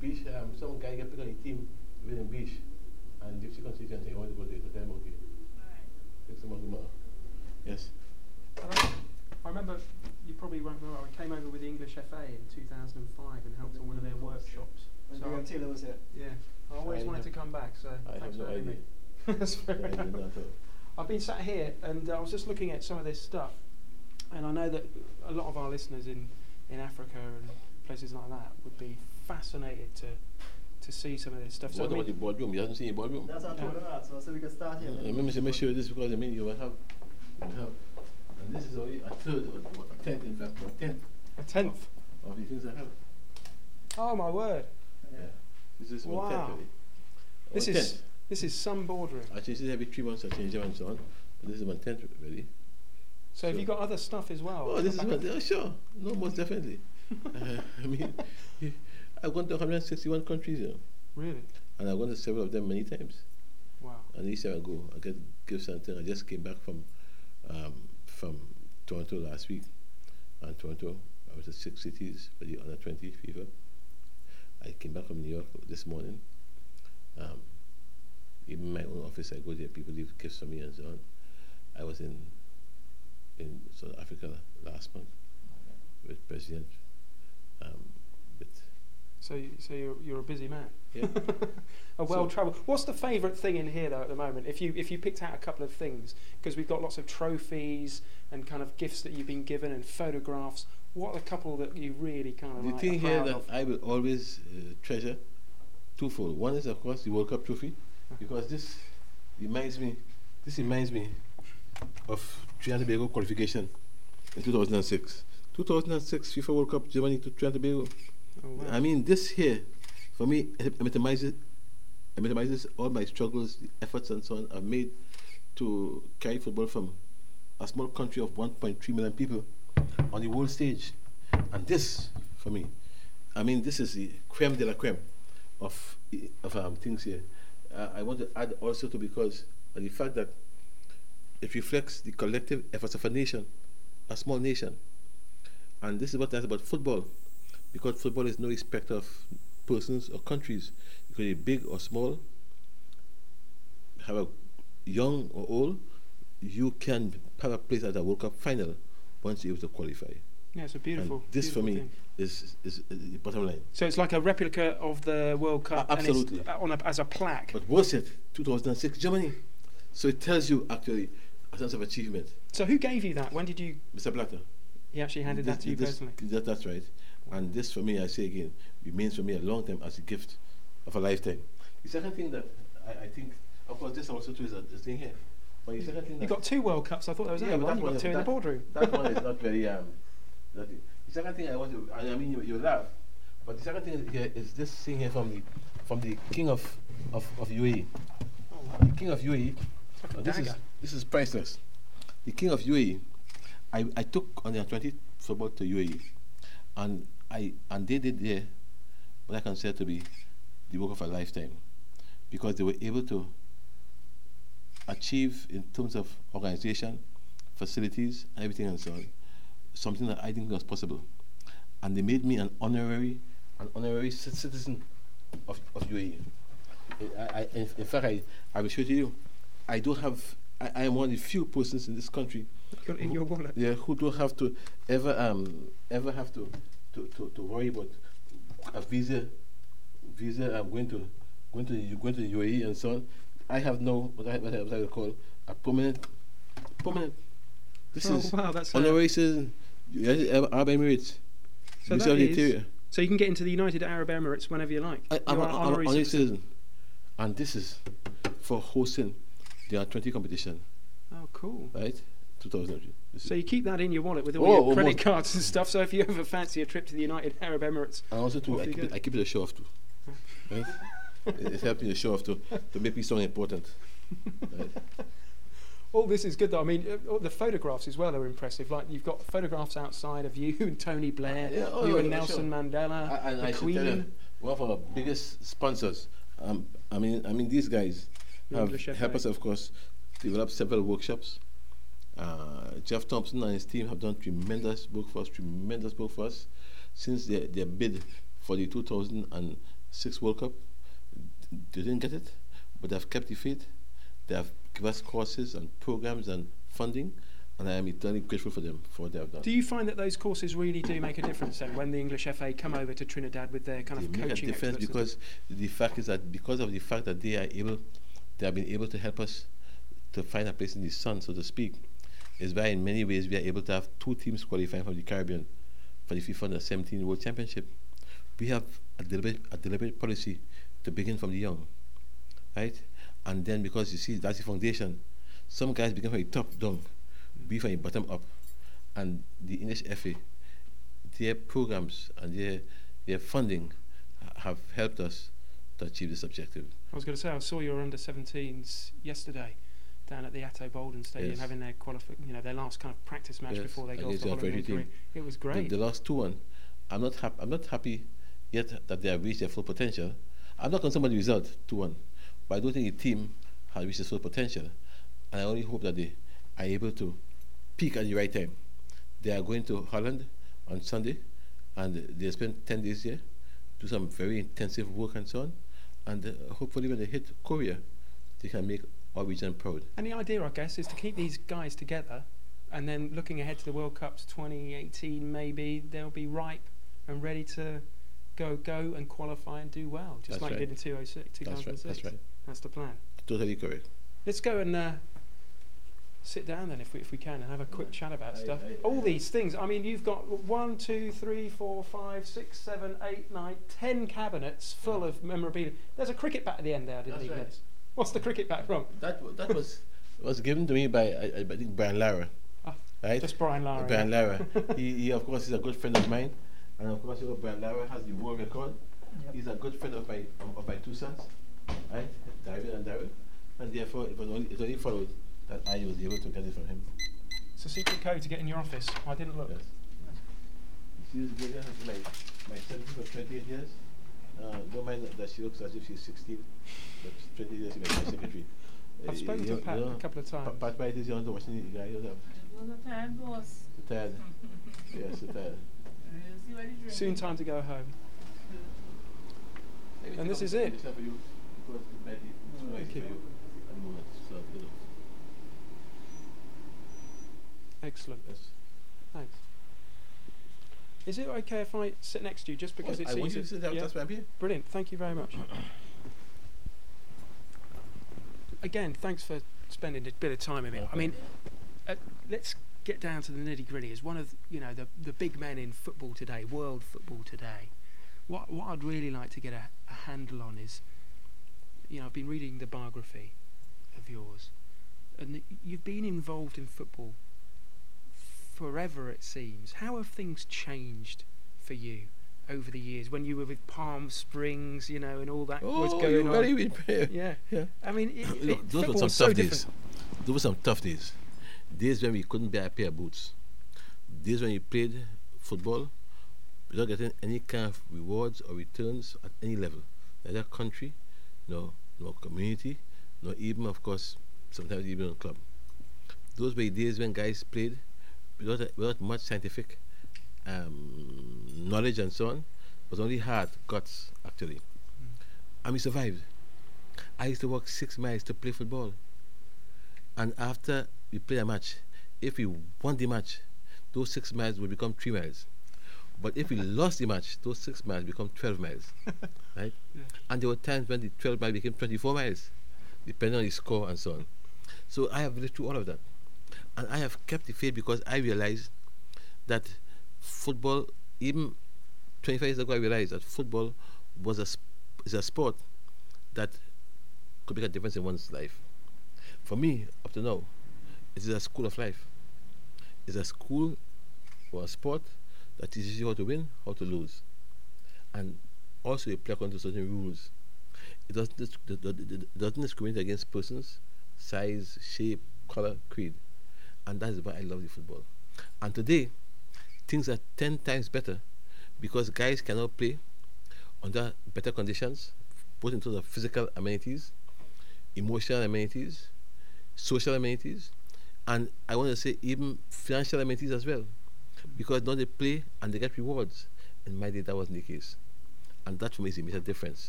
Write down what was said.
Beach, some guy get picked on the team within Beach, and Gypsy constituency, he wanted to go there to tell him, okay, fix him on the matter. Yes. I remember, you probably won't remember, I came over with the English FA in 2005 and helped on one of their workshops. When Graham Taylor was here. Yeah, I always wanted to come back, so thanks for having me. That's fair enough. I've been sat here and I was just looking at some of this stuff, and I know that a lot of our listeners in Africa and places like that would be fascinated to see some of this stuff. What about the boardroom? You haven't seen the boardroom? That's what I told her, so we can start here. Let me show you this because I mean you will have, and this is only a third, or a tenth in fact, a tenth of the things I have. Oh my word! Yeah, this is 1/10 really. This is some boardroom. I change this every 3 months. I change them and so on. This is 1/10 really. So have you got other stuff as well? Oh, this is one. Sure, no, most definitely. I mean, I've gone to 161 countries, you know. Really? And I've gone to several of them many times. Wow. And each time I go, I get give something. I just came back from Toronto last week. And Toronto, I was at 6 cities for the Under 20 FIFA. I came back from New York this morning. In my own office, I go there, people leave gifts for me and so on. I was in South Africa last month with President. So you're a busy man. Yeah. A well-travelled. What's the favourite thing in here though at the moment? If you picked out a couple of things, because we've got lots of trophies and kind of gifts that you've been given and photographs. What are the couple that you really kind of the like thing here that of? I will always treasure, twofold. One is of course the World Cup trophy, because this reminds me of Trinidad and Tobago qualification in 2006. 2006 FIFA World Cup, Germany to Trinidad and Tobago. Oh, wow. I mean, this here, for me, epitomizes all my struggles, the efforts and so on I've made to carry football from a small country of 1.3 million people on the world stage. And this, for me, I mean, this is the creme de la creme of things here. I want to add also to, because of the fact that it reflects the collective efforts of a nation, a small nation. And this is what that's about football, because football is no respect of persons or countries. You could be big or small, have a young or old, you can have a place at a World Cup final once you're able to qualify. Yeah, it's a beautiful. And this beautiful for me thing. is the bottom line. So it's like a replica of the World Cup, absolutely, and it's as a plaque. But worse yet, 2006 Germany. So it tells you actually a sense of achievement. So who gave you that? When did you? Mr. Blatter. He actually handed that to you personally. That's right. And this, for me, I say again, remains for me a long time as a gift of a lifetime. The second thing that I think, of course, this also too is a thing here. But the second thing you got 2 World Cups. I thought there was only one. You got 2 in the boardroom. That one is not very. The second thing I want to, I mean, you laugh, but the second thing here is this thing here from the King of UAE. Oh, wow. The King of UAE. Like this is priceless. The King of UAE. I took on the 20 football to UAE, and they did there what I consider to be the work of a lifetime, because they were able to achieve in terms of organization, facilities, everything and so on, something that I didn't think was possible, and they made me an honorary citizen of UAE. In fact, I will show you. I don't have. I am one of the few persons in this country in your wallet. Yeah, who don't have to ever have to worry about a visa. I'm going to the UAE and so on. I have no what I would call a permanent. This is wow, that's honorary citizen. Arab Emirates. So that is, so you can get into the United Arab Emirates whenever you like. I'm an honorary citizen, and this is for hosting the 20 competition. Oh, cool! Right, 2003. So you keep that in your wallet with all your credit cards and stuff. So if you ever fancy a trip to the United Arab Emirates, and also too, I keep it a show off too. Right? It helps me to show off to make me sound important. Right? All this is good though. I mean, the photographs as well are impressive. Like you've got photographs outside of you and Tony Blair, you and Nelson Mandela, and the Queen. Tell you, one of our biggest sponsors. I mean, these guys have helped us, of course, develop several workshops. Jeff Thompson and his team have done tremendous work for us since their bid for the 2000 and 6 World Cup. They didn't get it, but they have kept the faith. They have given us courses and programs and funding, and I am eternally grateful for them for what they have done. Do you find that those courses really do make a difference then when the English FA come over to Trinidad with their kind of coaching? They make a difference because the fact is that because of the fact that they have been able to help us to find a place in the sun, so to speak, is why in many ways we are able to have 2 teams qualifying from the Caribbean for the FIFA Under-17 World Championship. We have a deliberate policy to begin from the young, right? And then because you see that's the foundation, some guys begin from the top down, we from the bottom up, and the English FA, their programs and their funding have helped us to achieve this objective. I was going to say, I saw your under-17s yesterday down at the Atto Boldon Stadium, having their their last kind of practice match before they go off to Holland. It was great. The last 2-1, I'm not happy yet that they have reached their full potential. I'm not concerned about the result, 2-1, but I don't think the team has reached its full potential, and I only hope that they are able to peak at the right time. They are going to Holland on Sunday, and they spend 10 days here, do some very intensive work and so on, and hopefully when they hit Korea, they can make our region proud. And the idea, I guess, is to keep these guys together, and then looking ahead to the World Cups 2018, maybe they'll be ripe and ready to go and qualify and do well, just That's like right. you did in 2006. That's right. That's the plan. Totally correct. Let's go and sit down then, if we can, and have a quick chat about stuff. All these things. I mean, you've got 1, 2, 3, 4, 5, 6, 7, 8, 9, 10 cabinets full of memorabilia. There's a cricket bat at the end there. I didn't even notice. What's the cricket bat from? That was given to me by I think Brian Lara. Right? Just Brian Lara. Brian Lara. he of course is a good friend of mine, and of course Brian Lara has the world record. Yep. He's a good friend of my 2 sons, right, David and Daryl, and therefore it only followed that I was able to get it from him. It's a secret code to get in your office. I didn't look. Yes. She was my secretary for 28 years. Don't mind that she looks as if she's 16, but 20 years she's my secretary. I've spoken to Pat a couple of times. Pat White is on the watching the guy. It was a tired boss. Tired. Yes, tired. Soon time to go home. And this is it. Thank you. Excellent. Yes. Thanks. Is it okay if I sit next to you just because it's easy? I want you to sit down. That's why I'm here. Brilliant. Thank you very much. Again, thanks for spending a bit of time with me. I mean, let's get down to the nitty-gritty. As one of the big men in football today, world football today, what I'd really like to get a handle on is, I've been reading the biography of yours, and you've been involved in football forever, it seems. How have things changed for you over the years when you were with Palm Springs, and all that was going on? Yeah. I mean, those were some tough days. Those were some tough days. Days when we couldn't buy a pair of boots. Days when you played football without getting any kind of rewards or returns at any level. Neither country, no community, nor even, of course, sometimes even a club. Those were days when guys played without much scientific knowledge and so on. It was only heart, guts, actually. And we survived. I used to walk 6 miles to play football. And after we played a match, if we won the match, those 6 miles would become 3 miles. But if we lost the match, those 6 miles become 12 miles. Right? Yeah. And there were times when the 12 miles became 24 miles, depending on the score and so on. So I have lived through all of that. And I have kept the faith because I realized that football, even 25 years ago, I realized that football is a sport that could make a difference in one's life. For me, up to now, it is a school of life. It's a school or a sport that teaches you how to win, how to lose. And also you play according to certain rules. It doesn't discriminate against persons, size, shape, color, creed. And that is why I love the football. And today, things are 10 times better because guys can now play under better conditions, both in terms of physical amenities, emotional amenities, social amenities, and I want to say even financial amenities as well. Because now they play and they get rewards. In my day, that wasn't the case. And that for me is a difference.